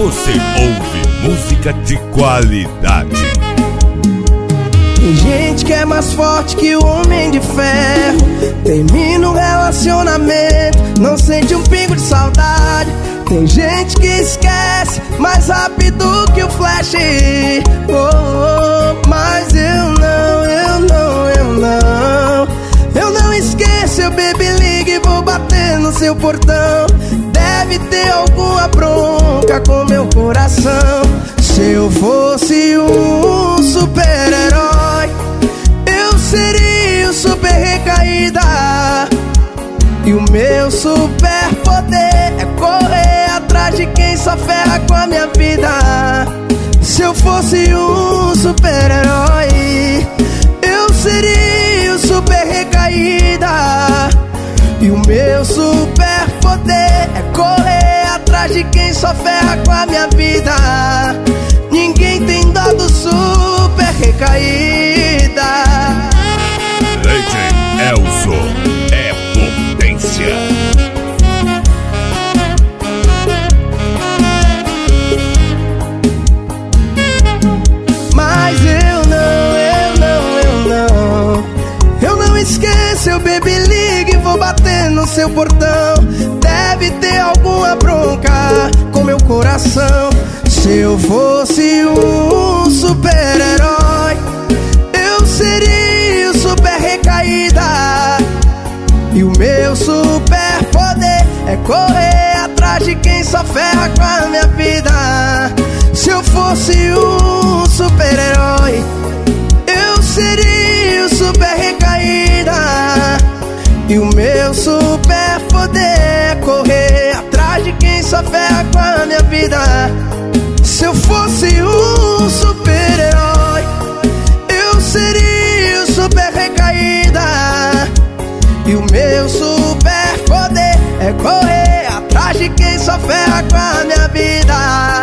você ouve música de qualidade. Tem gente que é mais forte que o homem de ferro. Termina um relacionamento, não sente um pingo de saudade. Tem gente que esquece mais rápido que o flash. Mas eu não esqueço, eu baby ligue e vou bater no seu portão. Deve ter alguma bronca com meu coração. Se eu fosse um super-herói, eu seria o super recaída. E o meu superpoder é correr atrás de quem só ferra com a minha vida. Se eu fosse um super-herói, eu seria o super recaída. E o meu superpoder é correr atrás de quem só ferra com a minha vida. Ninguém tem dó do super recaída. DJ Elzo é potência. Mas eu não esqueço, eu baby ligue e vou bater no seu portão. Deve ter alguma bronca com meu coração. Se eu fosse um super-herói, eu seria o super recaída. E o meu superpoder é correr atrás de quem só ferra com a minha vida. Se eu fosse um super-herói, eu seria o super recaída. E o meu superpoder é correr atrás de quem só ferra com a minha vida. Se eu fosse um super-herói, eu seria o super recaída. E o meu superpoder é correr atrás de quem só ferra com a minha vida.